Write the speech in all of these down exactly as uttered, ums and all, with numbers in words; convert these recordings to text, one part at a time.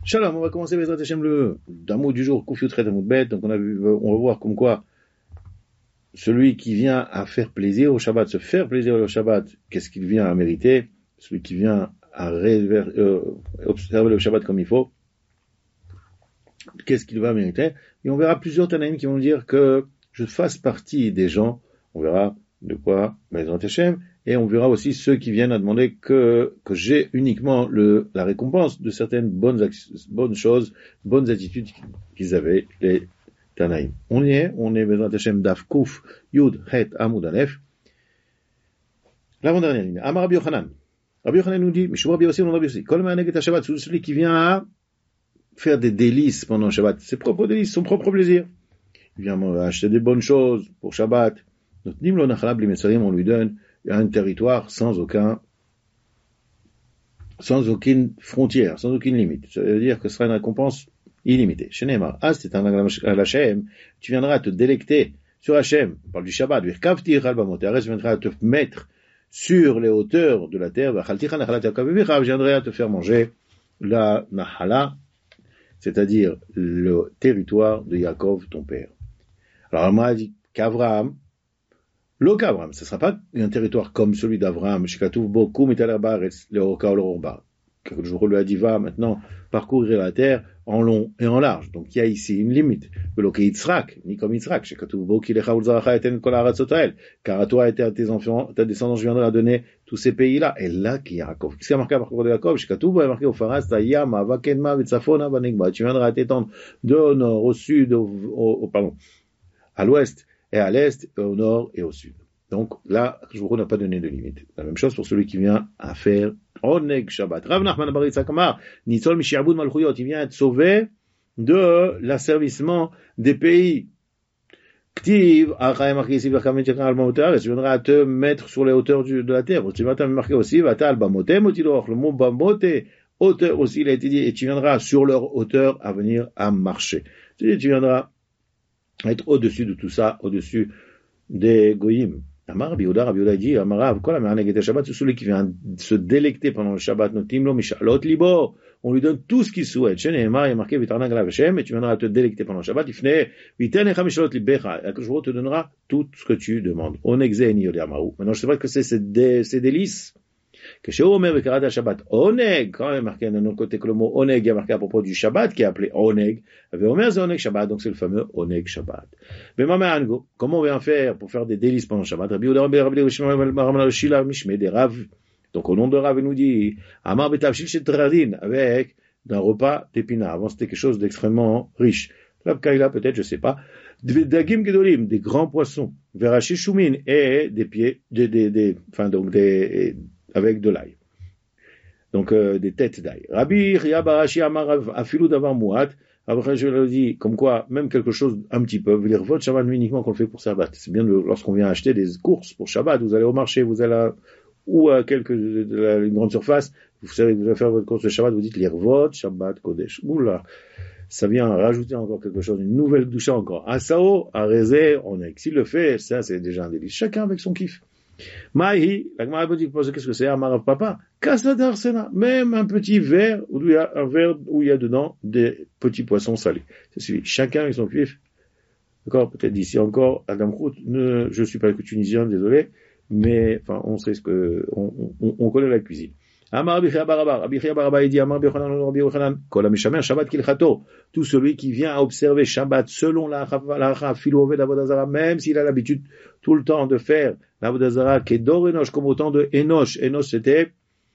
Shalom, on va commencer Bezrat Hashem le d'un du jour, Kouf Yutret Amud Bet. Donc on a vu, on va voir comme quoi celui qui vient à faire plaisir au Shabbat, se faire plaisir au Shabbat, qu'est-ce qu'il vient à mériter? Celui qui vient à réver, euh, observer le Shabbat comme il faut, qu'est-ce qu'il va mériter? Et on verra plusieurs Tanaïm qui vont dire que je fasse partie des gens. On verra de quoi Bezrat Hashem. Et on verra aussi ceux qui viennent à demander que, que j'ai uniquement le, la récompense de certaines bonnes actions, bonnes choses, bonnes attitudes qu'ils avaient, les Tanaïm. On y est, on est Bezrat Hashem Daf Kouf Yud Het Amud Aleph. L'avant-dernière ligne. Amar Rabbi Yochanan. Rabbi Yochanan nous dit, Mishou Rabbi Yossi, on Rabbi Yossi. Kol Ma'anek et Shabbat, celui qui vient à faire des délices pendant Shabbat, ses propres délices, son propre plaisir. Il vient acheter des bonnes choses pour Shabbat. Notre Nimlo Nachalab Limetzarim, on lui donne un territoire sans aucun, sans aucune frontière, sans aucune limite. Ça veut dire que ce sera une récompense illimitée. Chez Neymar, ah, c'est un Hachem, tu viendras te délecter sur Hachem, on parle du Shabbat, tu viendras à te mettre sur les hauteurs de la terre, je viendrai à te faire manger la Nahala, c'est-à-dire le territoire de Yaakov, ton père. Alors, on m'a dit qu'Avraham, Lo qu'Abraham, ce ne sera pas un territoire comme celui d'Abraham, Shekatouv Bokum et Talabaretz, le Orka ou le Orba. Que je lui ai dit, va maintenant parcourir la terre en long et en large. Donc il y a ici une limite. Lo Yitzhak, ni comme Yitzhak, Shekatouv Boki Lecha Ulzaracha eten kol haaretz Sotael. Car à toi et à tes enfants, ta descendance, je viendrai à donner tous ces pays-là. Et là, qui est Yaakov. Qu'est-ce qui a marqué à parcours de Yaakov? Shekatouv va marqué au Faras, Tayam, Avakenma, Vetsafona, Banigba. Tu viendras à t'étendre de au nord, au sud, au, au, au pardon, à l'ouest et à l'est, au nord et au sud. Donc là, je vous n'a pas donné de limite. La même chose pour celui qui vient à faire Oneg Shabbat. Rav Nachman bar Yitzhak Amar, Nitzol Mishi'abud Malchuyot, il vient être sauvé de l'asservissement des pays. Ktiv, Achaim marqué ici, Verkamet Yakar Al-Mamotar, tu viendras à te mettre sur les hauteurs du, de la terre. Tu vas marquer aussi, Vata Al-Bamoté, Motiloch, le mot Bamoté, hauteur aussi, il a été dit, et tu viendras sur leur hauteur à venir à marcher. Tu viendras être au-dessus de tout ça, au-dessus des Goyim. Amar Rabbi Yehuda, Rabbi Yehuda dit, Amarav, kol ha'me'aneg et Shabbat, c'est celui qui vient se délecter pendant le Shabbat, notim lo mishalot libo, on lui donne tout ce qu'il souhaite. Chez Nehemar, il y a marqué, vitarnag alav Hashem, et tu viendras te délecter pendant le Shabbat, il fnei, vitenecha mishalot libecha, et que je te donnera tout ce que tu demandes. Oneg ze eni yodea mahu. Maintenant, je sais pas que c'est ces, dé, ces délices. Que chez Omer Vekarat Shabbat, Oneg, quand il y a marqué d'un autre côté que le mot Oneg, il y a marqué à propos du Shabbat, qui est appelé Oneg, et Omer c'est Oneg Shabbat, donc c'est le fameux Oneg Shabbat. Mais Mama Ango, comment on vient faire pour faire des délices pendant le Shabbat? Rabbi Yehuda, Rabbi Yehuda, Rabbi Yehuda, Mishme, des Rav. Donc au nom de Rav, il nous dit, Amar Betavshil Shetradin, avec d'un repas d'épinards. Avant c'était quelque chose d'extrêmement riche. L'Abkaïla peut-être, je sais pas. Dagim Gedolim, des grands poissons. Verashi Shumin, et des pieds, des, des, des, enfin donc des, avec de l'ail. Donc, euh, des têtes d'ail. Rabbi Chia Barashi Amar Afilu Davar Muat. Après, je leur dis, comme quoi, même quelque chose un petit peu, les revotes Shabbat uniquement qu'on le fait pour Shabbat. C'est bien de, lorsqu'on vient acheter des courses pour Shabbat, vous allez au marché, vous allez à, ou à quelque, de la, une grande surface, vous savez que vous allez faire votre course de Shabbat, vous dites, les revotes Shabbat Kodesh. Oula. Ça vient rajouter encore quelque chose, une nouvelle douche encore. À Sao, à Rézé, on est, s'il le fait, ça, c'est déjà un délice. Chacun avec son kiff. Maï, la Gemara dit qu'est-ce que c'est? Amarav Papa, Kasa d'Arsena, même un petit verre où il y a un verre où il y a dedans des petits poissons salés. C'est celui. Chacun avec son cuif. D'accord? Peut-être d'ici encore, Adam Khout, ne, je suis pas tunisien, désolé, mais enfin, on sait ce que, on, on, on connaît la cuisine. Amar Bichia Barabar, Abichia Barabar, il dit Amar Bichanan, Rabbi Yochanan, Kol HaMishamer Shabbat Kilchato, tout celui qui vient à observer Shabbat selon la halacha filouvé d'Avodazara, même s'il a l'habitude tout le temps de faire l'Avodazara, Kedor Enosh, comme autant de Enosh. Enosh, c'était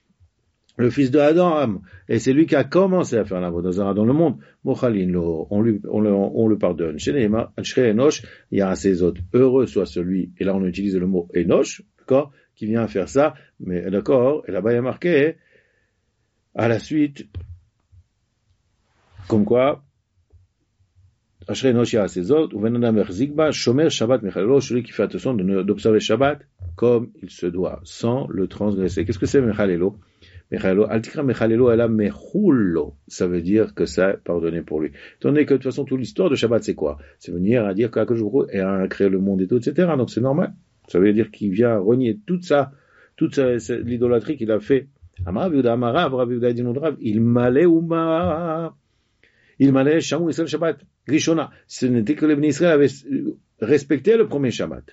le fils de Adam, et c'est lui qui a commencé à faire l'Avodazara dans le monde. Mochalin lo, on lui, on le, on le pardonne. Chez Neema, chez Enosh, il y a ses autres. Heureux soit celui, et là on utilise le mot Enosh, d'accord, qui vient faire ça, mais d'accord, et là-bas il y a marqué, à la suite, comme quoi, Ashrei Enosh ya ses autres, ou Venadam Erzigba, Shomer Shabbat Mechalelo, celui qui fait attention d'observer Shabbat comme il se doit, sans le transgresser. Qu'est-ce que c'est Mechalelo? Mechalelo, Altikra Mechalelo, elle a Mechullo, ça veut dire que ça est pardonné pour lui. Étant donné que de toute façon, toute l'histoire de Shabbat, c'est quoi? C'est venir à dire qu'Akadosh Baruch Hu a créé le monde et tout, et cetera. Donc c'est normal. Ça veut dire qu'il vient renier toute ça, toute sa, sa, l'idolâtrie qu'il a fait Amar Rabbi Yehuda Amar Rav, Rabbi Yehuda dit non Rav, il malait ou ma, il malait Shamu Israël Shabbat, Rishona. Ce n'était que les Bnei Israël avaient respecté le premier Shabbat.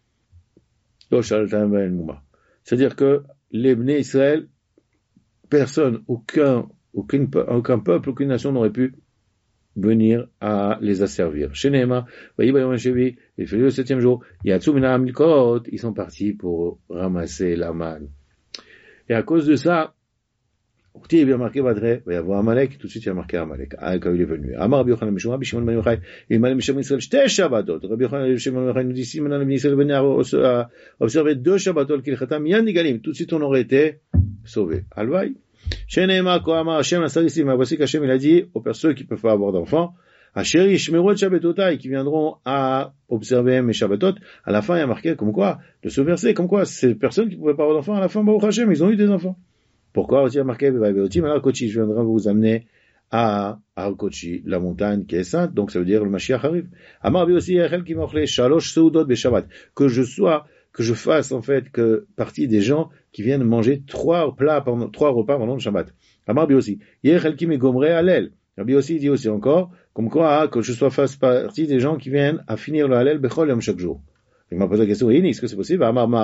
C'est-à-dire que les Bnei Israël, personne, aucun, aucun, aucun peuple, aucune nation n'aurait pu venir à les asservir. Chez Nehema, il fait le septième jour, ils sont partis pour ramasser la manne. Et à cause de ça, il vient marquer Vadre, il va y avoir Amalek, tout de suite il a marqué Amalek, quand il est venu. Amar Rabbi Yochanan Mishum, Rabbi Shimon ben Yochai, il m'a dit Mishum Israël, Shte Shabbatot. Rabbi Yochanan Mishum ben Yochai nous dit, si maintenant les Israël venaient à observer deux Shabbatot, qu'il chatam, yan nigalim, tout de suite on aurait été sauvés. Alvaï. Chez Nehema, quand Amar Hashem, la Sarissim, voici qu'Hashem il a dit aux personnes qui peuvent pas avoir d'enfants, Asher Yishmeru et Shabbatotai, qui viendront à observer mes Shabbatot, à la fin il y a marqué comme quoi, de ce verset, comme quoi, ces personnes qui pouvaient pas avoir d'enfants, à la fin, Baruch Hashem, ils ont eu des enfants. Pourquoi? Il y a marqué, alors Kochi, je viendrai vous amener à Al-Kochi, la montagne qui est sainte, donc ça veut dire le Mashiach arrive. Amar bi aussi, qui m'offre Shalosh Seudot be Shabbat, que je sois, que je fasse, en fait, que partie des gens qui viennent manger trois plats pendant, trois repas pendant le Shabbat. Amar bi aussi, Yechel qui me gomre Halel. Rabbi aussi dit aussi encore, comme quoi, que je sois fasse partie des gens qui viennent à finir le Halel Bechol Yom chaque jour. Il m'a posé la question, est-ce que c'est possible?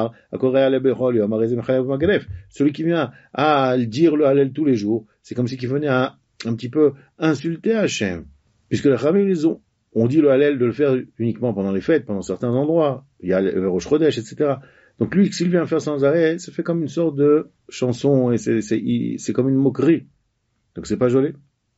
Celui qui vient à dire le Hallel tous les jours, c'est comme si qu'il venait à un petit peu insulter Hachem. Puisque les Chachamim, ils ont, on dit le Hallel de le faire uniquement pendant les fêtes, pendant certains endroits. Il y a le Rosh Chodesh, et cetera. Donc lui, s'il vient faire sans arrêt, ça fait comme une sorte de chanson, et c'est, c'est, c'est comme une moquerie. Donc c'est pas joli.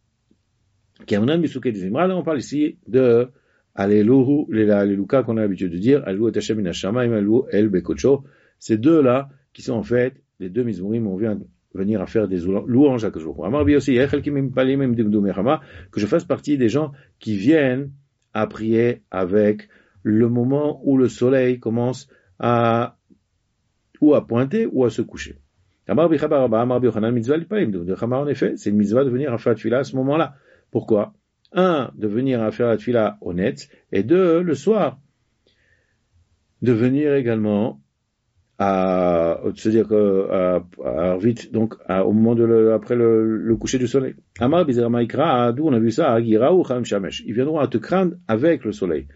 On parle ici de Alléluia, l'Alléluia qu'on a l'habitude de dire, Alléluia et Hashem in Hashamayim, Alléluia el Bekocho. Ces deux-là, qui sont en fait les deux mizmorim, on vient venir à faire des louanges à Kocho. Amar bi aussi, que je fasse partie des gens qui viennent à prier avec le moment où le soleil commence à, ou à pointer, ou à se coucher. Amar bi Chabaraba, Amar bi Yochanan, mitzvah l'ipayim. En effet, c'est une mitzvah de venir à faire tefila à ce moment-là. Pourquoi? Un, de venir à faire la tefila honnête, et deux, le soir, de venir également à, c'est-à-dire que, à, à vite, donc, à, au moment de le, après le, le coucher du soleil. Amar bizar maikra, d'où on a vu ça, Agiraou Chaim Shamesh. Ils viendront à te craindre avec le soleil.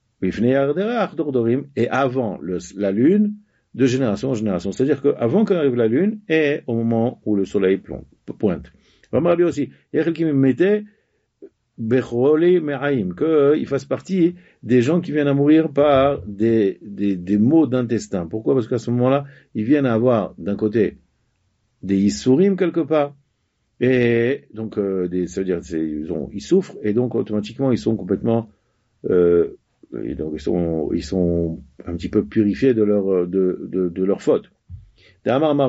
Et avant le, la lune, de génération en génération. C'est-à-dire qu'avant qu'arrive la lune, et au moment où le soleil pointe. Amar aussi, Yechel qui me mettait, Becholi Me'aim, qu'il fasse partie des gens qui viennent à mourir par des, des, des maux d'intestin. Pourquoi? Parce qu'à ce moment-là, ils viennent à avoir, d'un côté, des Issourim quelque part, et donc, euh, des, ça veut dire, c'est, ils, ont, ils souffrent, et donc, automatiquement, ils sont complètement, euh, et donc, ils sont, ils sont un petit peu purifiés de leur, de, de, de leur faute. Il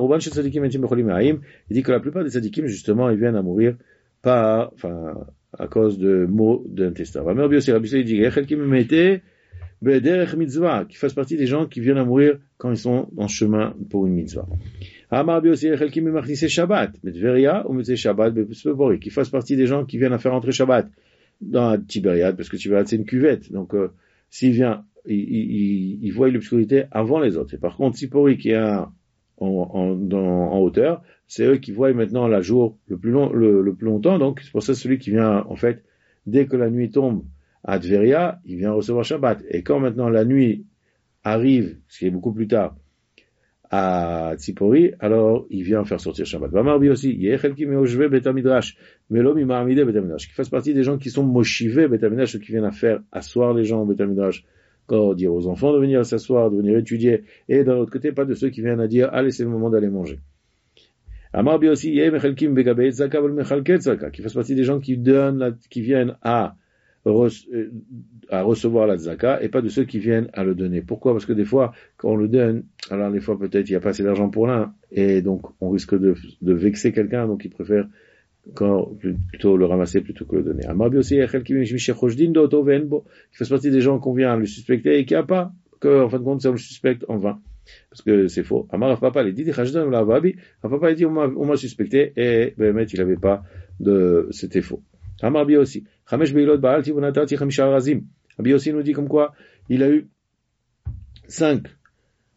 dit que la plupart des tzadikim, justement, ils viennent à mourir par, enfin, à cause de maux d'intestin. Ramer Biossi, Rabbi Yossi dit, qui me mettait, bederech mitzvah, qui fasse partie des gens qui viennent à mourir quand ils sont en chemin pour une mitzvah. Amar Biossi, qui me martissait Shabbat, Medveria, ou mettait Shabbat, Bepspebori, qui fasse partie des gens qui viennent à faire entrer Shabbat dans Tibériade, parce que Tibériade c'est une cuvette, donc, euh, s'il vient, il, il, il voit l'obscurité avant les autres. Et par contre, Sipori, qui est un, en, en, dans, en hauteur, c'est eux qui voient maintenant la jour le plus long, le, le plus longtemps, donc c'est pour ça celui qui vient, en fait, dès que la nuit tombe à Tveria, il vient recevoir Shabbat. Et quand maintenant la nuit arrive, ce qui est beaucoup plus tard, à Tzipori, alors il vient faire sortir Shabbat. Vamarbi aussi, Yechel ki meoshve betamidrash, melom imarmide betamidrash, qui fasse partie des gens qui sont moshivés betamidrash, ceux qui viennent à faire asseoir les gens au betamidrash, quand dire aux enfants de venir s'asseoir, de venir étudier, et d'un autre côté, pas de ceux qui viennent à dire, allez, c'est le moment d'aller manger. Amar bi aussi, Yeh mechalkim begabei tzaka vel mechalket tzaka, qui fasse partie des gens qui donnent, la, qui viennent à, Re- à recevoir la tzaka et pas de ceux qui viennent à le donner. Pourquoi? Parce que des fois, quand on le donne, alors des fois peut-être il n'y a pas assez d'argent pour l'un et donc on risque de, de vexer quelqu'un, donc il préfère quand, plutôt le ramasser plutôt que le donner. Amabi aussi, qui fasse partie des gens qu'on vient à le suspecter et qui a pas, que en fin de compte ça on le suspecte en vain. Parce que c'est faux. Amar Papa les dit, Papa il dit on m'a, on m'a suspecté et ben il avait pas de, c'était faux. Amar Bi aussi. Chamesh beilot baal tibunatati chamisha razim. Abi aussi nous dit comme quoi il a eu cinq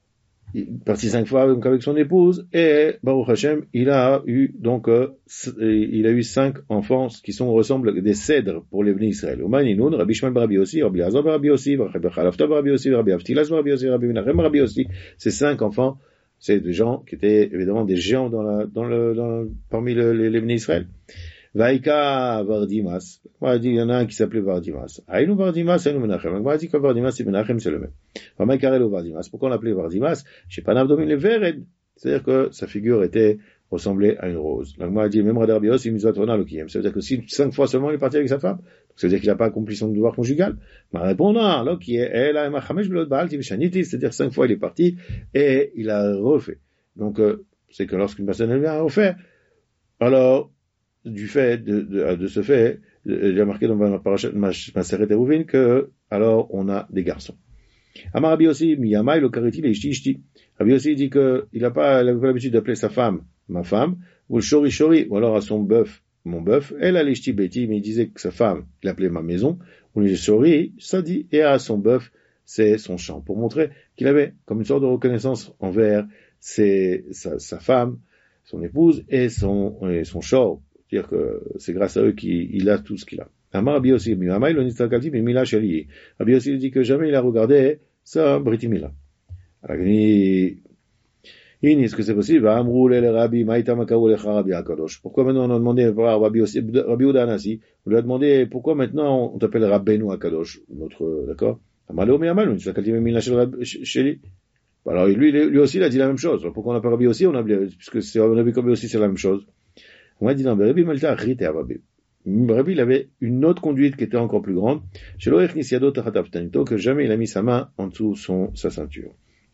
il est parti cinq fois donc avec son épouse, et Baruch Hashem, il a eu donc euh, il a eu cinq enfants qui sont ressemblent des cèdres pour les bénis Israël. Umaninoun, Rabbi Shmuel Rabbi Yossi, Rabbi Azar Rabbi Yossi, Rabbi Chalafta Rabbi Yossi, Rabbi Avtilas Rabbi Yossi, Rabbi Menachem Rabbi Yossi. Ces cinq enfants, c'est des gens qui étaient évidemment des géants dans la dans le dans parmi le, les, les bénis Israël. Vaïka Vardimas. On a dit, il y en a un qui s'appelait Vardimas. Aïnou Vardimas, Aïnou Menachem. On a dit que Vardimas et Menachem, c'est le même. Vamaïkarelo Vardimas. Pourquoi on l'appelait Vardimas? Chez Panav Domin le Vered. C'est-à-dire que sa figure était, ressemblait à une rose. Donc, moi, a dit, même Radar Bios, il nous a tourné à l'Okiem. Ça veut dire que si cinq fois seulement il est parti avec sa femme, ça veut dire qu'il n'a pas accompli son devoir conjugal. Mais répondant, là, qui est, elle a un Machamesh Blot Baal, Tivishaniti, c'est-à-dire cinq fois il est parti, et il a refait. Donc, euh, c'est que lorsqu'une personne elle vient à refaire, alors, du fait de, de, de ce fait, il y a marqué dans ma parachat Maseret Eruvin que alors on a des garçons. Amar Rabbi Yossi miyamai lo kariti le ishti ishti. Rabbi Yossi dit que il n'a pas l'habitude d'appeler sa femme ma femme, ou le shori shori, ou alors à son bœuf mon bœuf. Elle a l'ishti beti, mais il disait que sa femme il l'appelait ma maison, ou le shori ça dit, et à son bœuf c'est son champ, pour montrer qu'il avait comme une sorte de reconnaissance envers ses, sa, sa femme, son épouse et son et son shor. C'est-à-dire que c'est grâce à eux qu'il a tout ce qu'il a. Amar Rabbi Yossi, Amar lo nistakalti b'mila sheli. Rabbi Yossi dit que jamais il a regardé sa Brit Mila. Alors il dit, est-ce que c'est possible? Amrou le Rabbi, ma'ita makaou lecha Rabbi Akadosh. Pourquoi maintenant on a demandé à Rabbi Yossi, Rabbi Yehuda Anasi, on lui a demandé pourquoi maintenant on t'appelle Rabbeinu Akadosh, notre, d'accord? Amar lo mi Amar lo nistakalti b'mila sheli. Alors lui, lui aussi il a dit la même chose. Pourquoi on appelle Rabbi Yossi? On a puisque c'est, on a vu comme Rabbi Yossi c'est la même chose. On a dit non, mais Rabbi Malta rite à Rabbi. Rabbi, il avait une autre conduite qui était encore plus grande. Chez l'Oech Nisiado Tachatavtanito, que jamais il a mis sa main en dessous son, sa ceinture.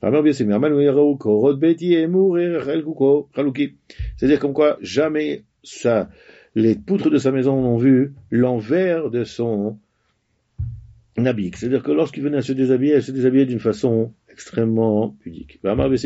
C'est-à-dire comme quoi, jamais ça, les poutres de sa maison n'ont vu l'envers de son habit. C'est-à-dire que lorsqu'il venait à se déshabiller, elle se déshabillait d'une façon extrêmement pudique.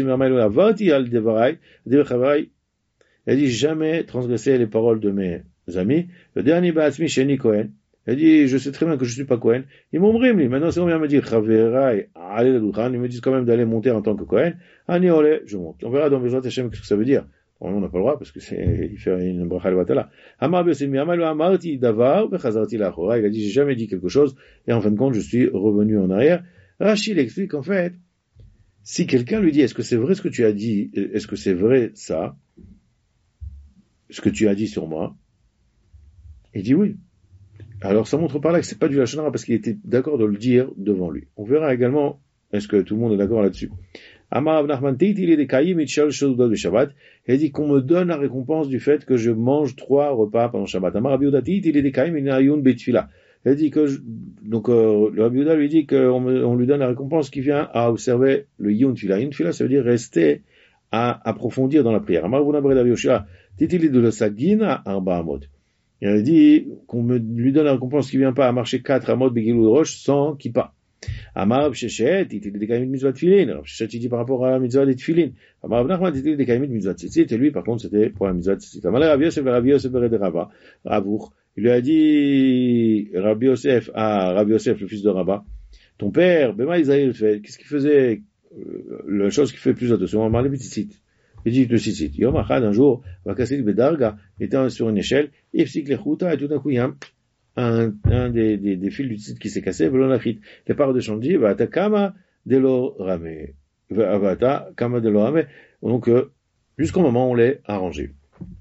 Elle dit, jamais transgresser les paroles de mes amis. Le dernier Ba'atzmi Sheni Cohen. Elle dit, je sais très bien que je suis pas Cohen. Ils m'ont brimé. Maintenant, si on vient me dire, Chaverai, allez le Dukhan, ils me disent quand même d'aller monter en tant que Cohen. Ani ole, je monte. On verra dans Bezrat Hashem qu'est-ce que ça veut dire. Bon, on n'a pas le droit parce que c'est, il fait une bracha al-watala. Amar Besemi, Amalu Amarti Davar, Bechazarti Lachora. Il a dit, j'ai jamais dit quelque chose. Et en fin de compte, je suis revenu en arrière. Rachid explique, en fait, si quelqu'un lui dit, est-ce que c'est vrai ce que tu as dit? Est-ce que c'est vrai ça? Ce que tu as dit sur moi, il dit oui. Alors ça montre par là que c'est pas du lachon hara parce qu'il était d'accord de le dire devant lui. On verra également, est-ce que tout le monde est d'accord là-dessus. Amar Rav Nachman Teiti il est des kaïm itchal shodod de Shabbat. Il dit qu'on me donne la récompense du fait que je mange trois repas pendant Shabbat. Amar Rabbi Yehuda Teiti il est des kaïm inayun betfila. Il dit que je, donc euh, le Rabbi Yehuda lui dit qu'on on lui donne la récompense qui vient à observer le yun tfila. Yun tfila ça veut dire rester à approfondir dans la prière. Amar Rabbi Yehuda Yoshua Titili de la Sagina Arba Amot. Il a dit qu'on me, lui donne la récompense qui vient pas à marcher quatre Amot Begilou de Roche sans kippa. Amar Shechet, Titili de Kaimit Mitzvah Tfilin. Shechet, il dit par rapport à la Mitzvah des Tfilin. Amar Nachman, Titili de Kaimit Mitzvah Tzitzit. Et lui, par contre, c'était pour la Mitzvah Tzitzit. Amar Rabbi Yosef, Rabbi Yosef, Rabbi Rava, Ravour. Il lui a dit, Rabbi Yosef, à Rabbi Yosef, le fils de Rabba, ton père, Bema Isaïe, qu'est-ce qu'il faisait, la chose qui fait plus attention, Amar le Tzitzit. Il dit le tzitzit. Yom Achad, un jour, va casser le Bedarga, était sur une échelle, et psik lechuta, et tout d'un coup, il y a un, un des, des, des fils du tzitzit qui s'est cassé, velonachit. Les paroles de Chanji, va ata kama de lo rame. Va ata kama de lo rame. Donc, euh, jusqu'au moment où on l'est arrangé.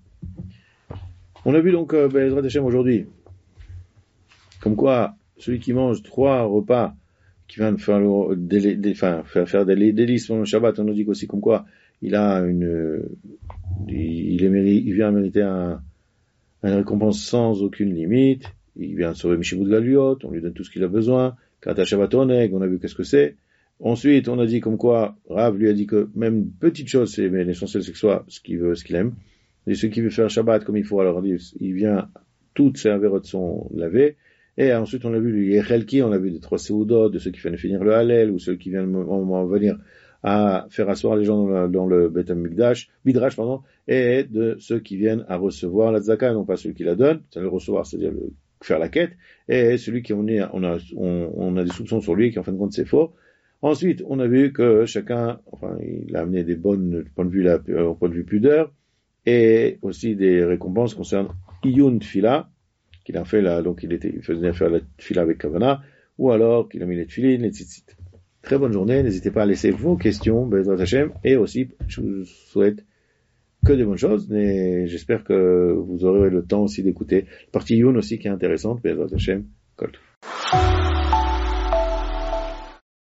On a vu donc, euh, Bezrat Hashem aujourd'hui, comme quoi, celui qui mange trois repas, qui vient de faire, le, des, des, enfin, faire, faire des délices pendant le Shabbat, on nous dit aussi comme quoi, il a une, il, est méri, il vient mériter un, une récompense sans aucune limite. Il vient sauver Mishibut Galiot, on lui donne tout ce qu'il a besoin. Kata Shabbat Oneg, on a vu qu'est-ce que c'est. Ensuite, on a dit comme quoi, Rav lui a dit que même une petite chose, c'est, mais l'essentiel c'est que ce soit ce qu'il veut, ce qu'il aime. Et ceux qui veulent faire Shabbat comme il faut, alors il vient toutes ses avérotes sont lavées. Et ensuite, on a vu le Yechelki, on a vu des trois Seudot, de ceux qui viennent finir le Hallel, ou ceux qui viennent au venir à faire asseoir les gens dans le, dans le Bet HaMikdash, Midrash, pardon, et de ceux qui viennent à recevoir la tzaka, non pas celui qui la donne, c'est le recevoir, c'est-à-dire le, faire la quête, et celui qui on est, on a, on, on a des soupçons sur lui, qui en fin de compte c'est faux, Ensuite, on a vu que chacun, enfin, il a amené des bonnes, point de vue là, au point de vue pudeur, et aussi des récompenses concernant Iyun Tfila, qu'il a fait là, donc il était, il faisait faire la Tfila avec Kavana, ou alors qu'il a mis les Tfilin, les Tzitzit. Très bonne journée, n'hésitez pas à laisser vos questions, Bezrat Hashem, et aussi, je vous souhaite que de bonnes choses, mais j'espère que vous aurez le temps aussi d'écouter la partie Iyun aussi qui est intéressante, Bezrat Hashem, Kol Tov.